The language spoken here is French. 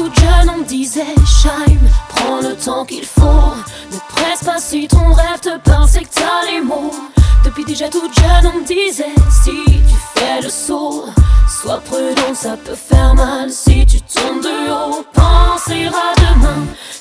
toute jeune, on me disait Shine, prends le temps qu'il faut. Ne presse pas si ton rêve te parle, c'est que t'as les mots. Depuis déjà toute jeune, on me disait si tu fais le saut, sois prudent, ça peut faire mal. Si tu tombes de haut, pense ira demain.